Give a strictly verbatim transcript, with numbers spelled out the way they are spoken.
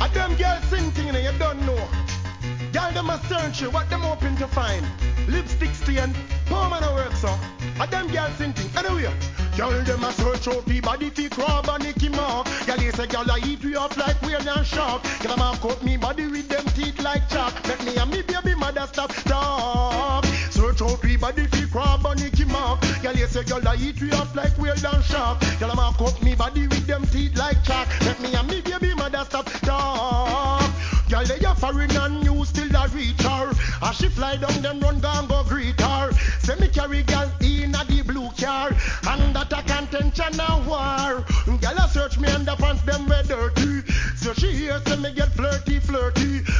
them girls sing thing and you don't know. Girl them a search you, what them hoping to find? Lipstick stain, palm and a work so. A them girls sing thing, anyway. Girl them a search out the body fi crab and Nicky Mark. Girl you say girl I eat we up like we're not shark. Girl I'm a cut me body with them teeth like chalk. Make me and me baby mother stop talk. Search out the body fi crab and Nicky Mark. Girl you say girl I eat we up like we're not shark. Girl I'm a cut me body with them teeth like chalk. Make me and me baby mother stop talk. Girl they a foreign and you still a reach her. As she fly down them run down go greet her. Say me carry girl in a the blue car. And that a contention a war. Girl a search me underpants them we dirty. So she hear say me get flirty flirty.